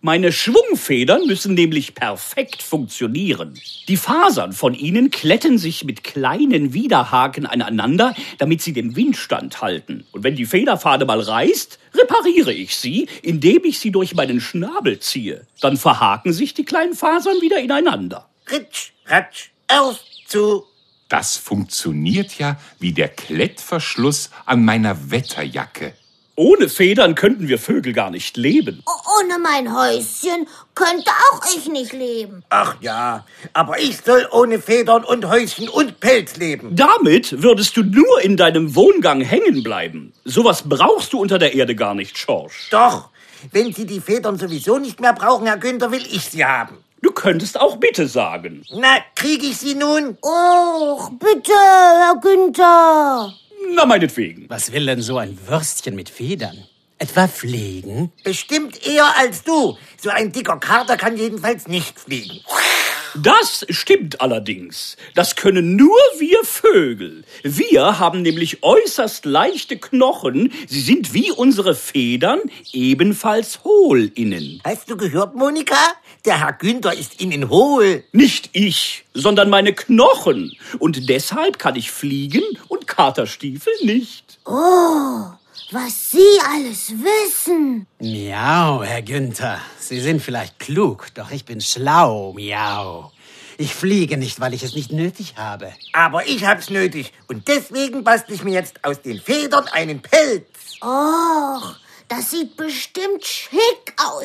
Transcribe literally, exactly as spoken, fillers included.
Meine Schwungfedern müssen nämlich perfekt funktionieren. Die Fasern von ihnen kletten sich mit kleinen Widerhaken aneinander, damit sie dem Wind standhalten. Und wenn die Federfade mal reißt, repariere ich sie, indem ich sie durch meinen Schnabel ziehe. Dann verhaken sich die kleinen Fasern wieder ineinander. Ritsch, ratsch, auf, zu. Das funktioniert ja wie der Klettverschluss an meiner Wetterjacke. Ohne Federn könnten wir Vögel gar nicht leben. Ohne mein Häuschen könnte auch ich nicht leben. Ach ja, aber ich soll ohne Federn und Häuschen und Pelz leben. Damit würdest du nur in deinem Wohngang hängen bleiben. Sowas brauchst du unter der Erde gar nicht, Schorsch. Doch, wenn Sie die Federn sowieso nicht mehr brauchen, Herr Günther, will ich sie haben. Du könntest auch bitte sagen. Na, kriege ich sie nun? Och, bitte, Herr Günther. Na, meinetwegen. Was will denn so ein Würstchen mit Federn? Etwa fliegen? Bestimmt eher als du. So ein dicker Kater kann jedenfalls nicht fliegen. Das stimmt allerdings. Das können nur wir Vögel. Wir haben nämlich äußerst leichte Knochen. Sie sind wie unsere Federn ebenfalls hohl innen. Hast du gehört, Monika? Der Herr Günther ist innen hohl. Nicht ich, sondern meine Knochen. Und deshalb kann ich fliegen und Katerstiefel nicht. Oh, was Sie alles wissen. Miau, Herr Günther. Sie sind vielleicht klug, doch ich bin schlau, miau. Ich fliege nicht, weil ich es nicht nötig habe. Aber ich hab's nötig. Und deswegen bastel ich mir jetzt aus den Federn einen Pelz. Och, das sieht bestimmt schick aus.